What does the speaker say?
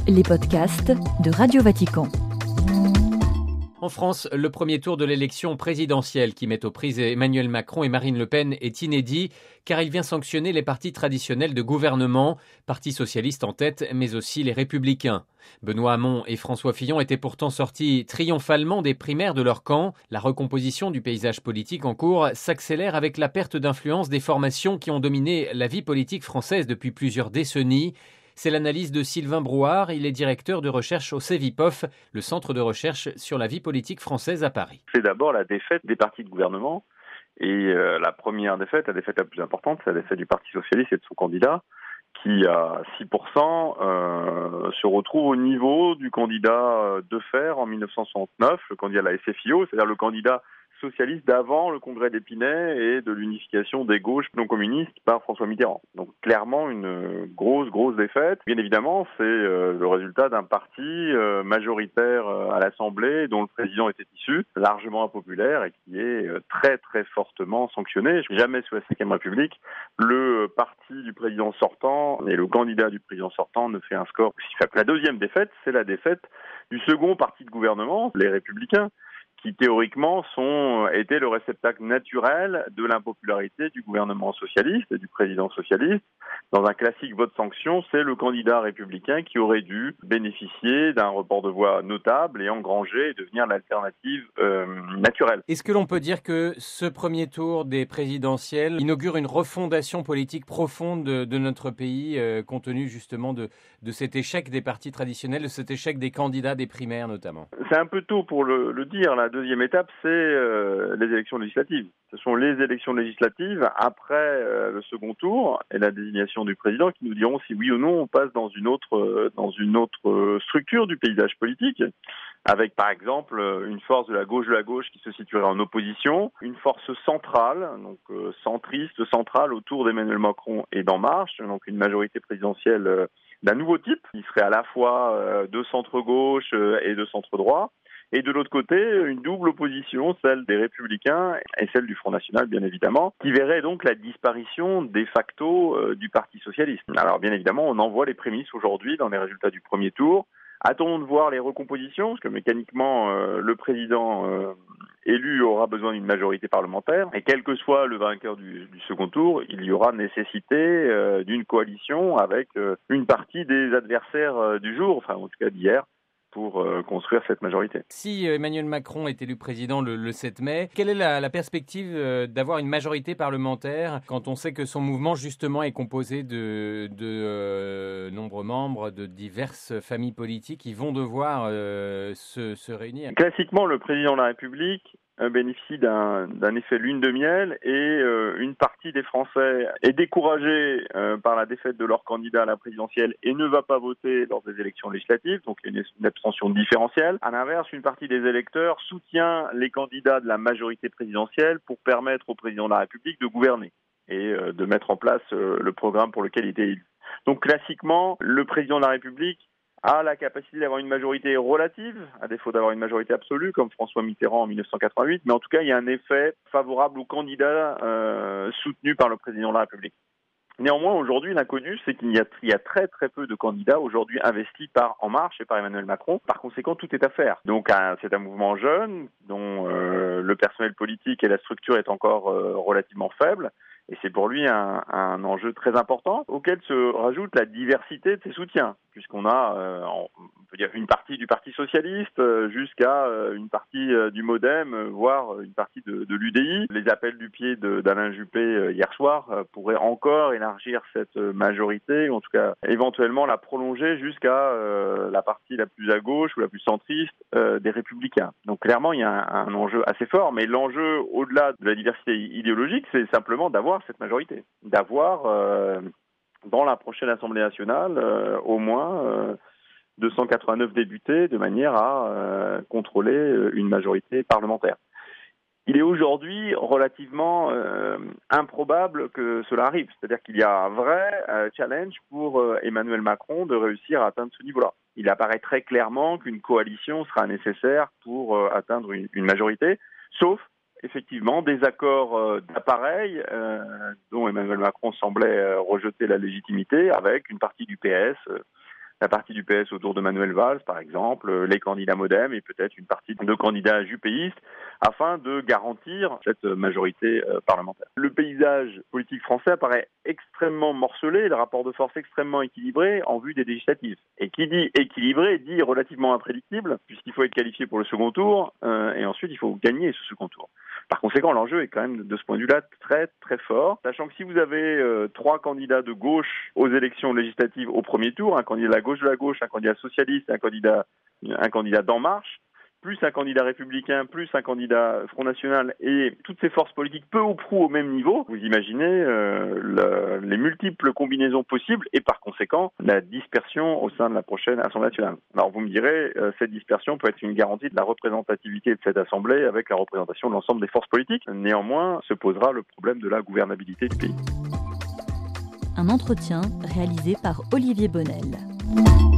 les podcasts de Radio Vatican. En France, le premier tour de l'élection présidentielle qui met aux prises Emmanuel Macron et Marine Le Pen est inédit car il vient sanctionner les partis traditionnels de gouvernement, Parti socialiste en tête, mais aussi les Républicains. Benoît Hamon et François Fillon étaient pourtant sortis triomphalement des primaires de leur camp. La recomposition du paysage politique en cours s'accélère avec la perte d'influence des formations qui ont dominé la vie politique française depuis plusieurs décennies. C'est l'analyse de Sylvain Brouard, il est directeur de recherche au CEVIPOF, le centre de recherche sur la vie politique française à Paris. C'est d'abord la défaite des partis de gouvernement et la première défaite, la défaite la plus importante, c'est la défaite du Parti socialiste et de son candidat qui à 6% se retrouve au niveau du candidat Defferre en 1969, le candidat de la SFIO, c'est-à-dire le candidat socialiste d'avant le congrès d'Épinay et de l'unification des gauches non communistes par François Mitterrand. Donc clairement une grosse défaite. Bien évidemment, c'est le résultat d'un parti majoritaire à l'Assemblée dont le président était issu, largement impopulaire et qui est très fortement sanctionné. Jamais sous la Ve République, le parti du président sortant et le candidat du président sortant ne fait un score aussi faible. La deuxième défaite, c'est la défaite du second parti de gouvernement, les Républicains, qui théoriquement étaient le réceptacle naturel de l'impopularité du gouvernement socialiste et du président socialiste. Dans un classique vote sanction, c'est le candidat républicain qui aurait dû bénéficier d'un report de voix notable et engranger et devenir l'alternative naturelle. Est-ce que l'on peut dire que ce premier tour des présidentielles inaugure une refondation politique profonde de notre pays, compte tenu justement de cet échec des partis traditionnels, de cet échec des candidats des primaires notamment? C'est un peu tôt pour le dire. La deuxième étape, c'est les élections législatives. Ce sont les élections législatives après le second tour et la désignation du président qui nous diront si oui ou non on passe dans une autre structure du paysage politique, avec par exemple une force de la gauche qui se situerait en opposition, une force centrale, donc centrale autour d'Emmanuel Macron et d'En Marche, donc une majorité présidentielle d'un nouveau type, qui serait à la fois de centre-gauche et de centre-droit. Et de l'autre côté, une double opposition, celle des Républicains et celle du Front National, bien évidemment, qui verrait donc la disparition de facto du Parti socialiste. Alors bien évidemment, on en voit les prémices aujourd'hui dans les résultats du premier tour. Attendons de voir les recompositions, parce que mécaniquement, le président élu aura besoin d'une majorité parlementaire. Et quel que soit le vainqueur du second tour, il y aura nécessité d'une coalition avec une partie des adversaires du jour, enfin en tout cas d'hier, pour construire cette majorité. Si Emmanuel Macron est élu président le 7 mai, quelle est la perspective d'avoir une majorité parlementaire quand on sait que son mouvement justement est composé de nombreux membres de diverses familles politiques qui vont devoir se réunir? Classiquement, le président de la République bénéficie d'un effet lune de miel et une partie des Français est découragée par la défaite de leur candidat à la présidentielle et ne va pas voter lors des élections législatives, donc il y a une abstention différentielle. À l'inverse, une partie des électeurs soutient les candidats de la majorité présidentielle pour permettre au président de la République de gouverner et de mettre en place le programme pour lequel il était élu. Donc classiquement, le président de la République a la capacité d'avoir une majorité relative, à défaut d'avoir une majorité absolue, comme François Mitterrand en 1988, mais en tout cas, il y a un effet favorable aux candidats soutenus par le président de la République. Néanmoins, aujourd'hui, l'inconnu, c'est qu'il y a très peu de candidats aujourd'hui investis par En Marche et par Emmanuel Macron. Par conséquent, tout est à faire. Donc, c'est un mouvement jeune, dont le personnel politique et la structure est encore relativement faible. Et c'est pour lui un enjeu très important, auquel se rajoute la diversité de ses soutiens, puisqu'on a, on peut dire, une partie du Parti socialiste jusqu'à une partie du MoDem, voire une partie de l'UDI. Les appels du pied d'Alain Juppé hier soir pourraient encore élargir cette majorité, ou en tout cas éventuellement la prolonger jusqu'à la partie la plus à gauche ou la plus centriste des Républicains. Donc clairement, il y a un enjeu assez fort, mais l'enjeu, au-delà de la diversité idéologique, c'est simplement d'avoir cette majorité, d'avoir dans la prochaine Assemblée nationale au moins 289 députés de manière à contrôler une majorité parlementaire. Il est aujourd'hui relativement improbable que cela arrive, c'est-à-dire qu'il y a un vrai challenge pour Emmanuel Macron de réussir à atteindre ce niveau-là. Il apparaît très clairement qu'une coalition sera nécessaire pour atteindre une majorité, sauf effectivement des accords d'appareil dont Emmanuel Macron semblait rejeter la légitimité avec une partie du PS la partie du PS autour de Manuel Valls, par exemple, les candidats MoDem et peut-être une partie de candidats jupéistes, afin de garantir cette majorité parlementaire. Le paysage politique français apparaît extrêmement morcelé, le rapport de force extrêmement équilibré en vue des législatives. Et qui dit équilibré dit relativement imprédictible, puisqu'il faut être qualifié pour le second tour, et ensuite il faut gagner ce second tour. Par conséquent, l'enjeu est quand même, de ce point de vue-là, très très fort, sachant que si vous avez 3 candidats de gauche aux élections législatives au premier tour, un candidat de la gauche, un candidat socialiste, un candidat d'En Marche, plus un candidat républicain, plus un candidat Front National, et toutes ces forces politiques peu ou prou au même niveau, vous imaginez les multiples combinaisons possibles et par conséquent la dispersion au sein de la prochaine Assemblée nationale. Alors vous me direz, cette dispersion peut être une garantie de la représentativité de cette Assemblée avec la représentation de l'ensemble des forces politiques. Néanmoins, se posera le problème de la gouvernabilité du pays. Un entretien réalisé par Olivier Bonnel.